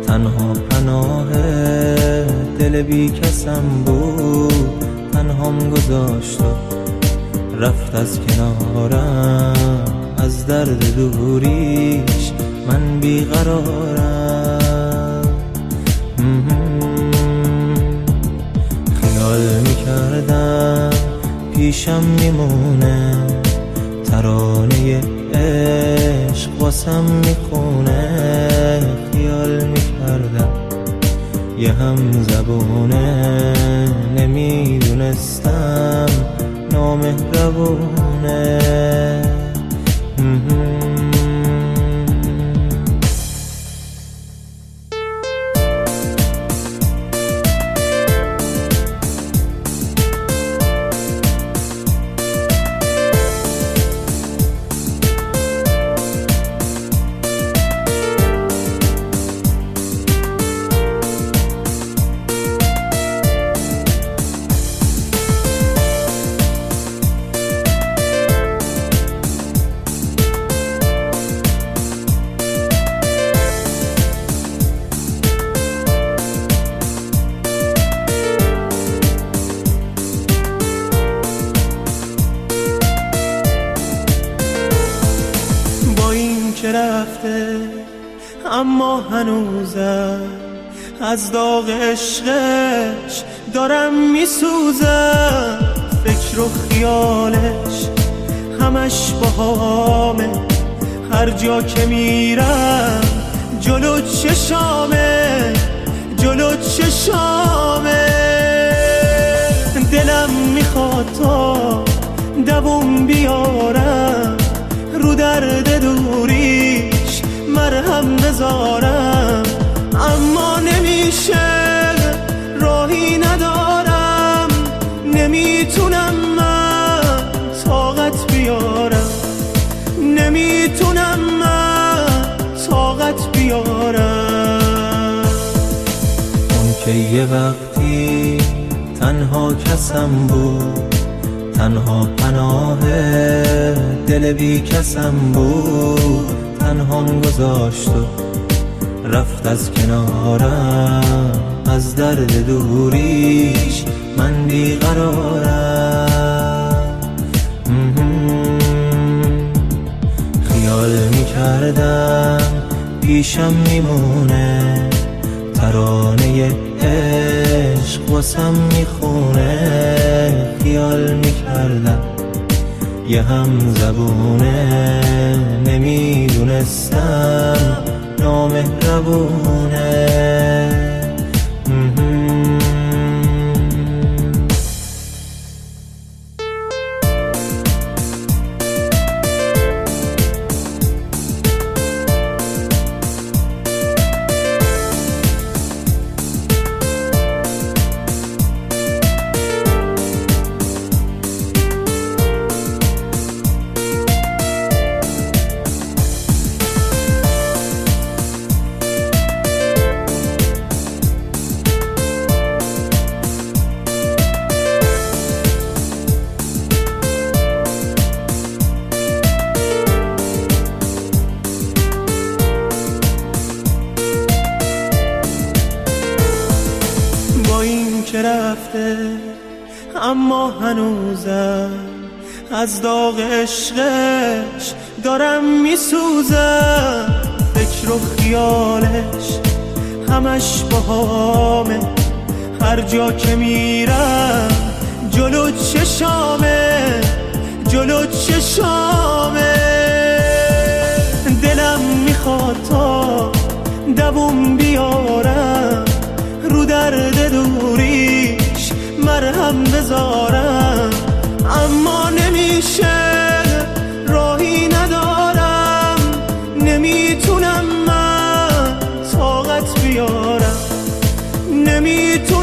تنها پناه دل بی کسم بود، تنهام گذاشت و رفت از کنارم. از درد دوریش من بیقرارم. خیال میکردم پیشم میمونه، ترانه عشق واسم میخونه. خیال میکردم یه هم زبونه، نمیدونستم نامهربونه. رفته اما هنوزم از داغ عشقش دارم میسوزم. فکر و خیالش همش باهامه، هر جا که میرم جلو چشامه، جلو چشامه. دلم میخواد تا دووم بیارم، رو درد دوریش مرهم بذارم. اما نمیشه، راهی ندارم، نمیتونم من طاقت بیارم، نمیتونم من طاقت بیارم. اون که یه وقتی تنها کسم بود، تنها پناه دل بی کسم بود، تنهام گذاشت و رفت از کنارم. از درد دوریش من بیقرارم. خیال میکردم پیشم میمونه، ترانه عشق واسم میخونه. خیال میکردم یه هم زبونه، نمیدونستم نامهربونه. رفته اما هنوزم از داغ عشقش دارم میسوزم. فکر و خیالش همش باهامه، هر جا که میرم جلو چشامه، جلو چشامه. دلم میخواد تا دووم بیارم، رو درد دوریش مرهم بذارم. اما نمیشه، راهی ندارم، نمیتونم من طاقت بیارم، نمیتونم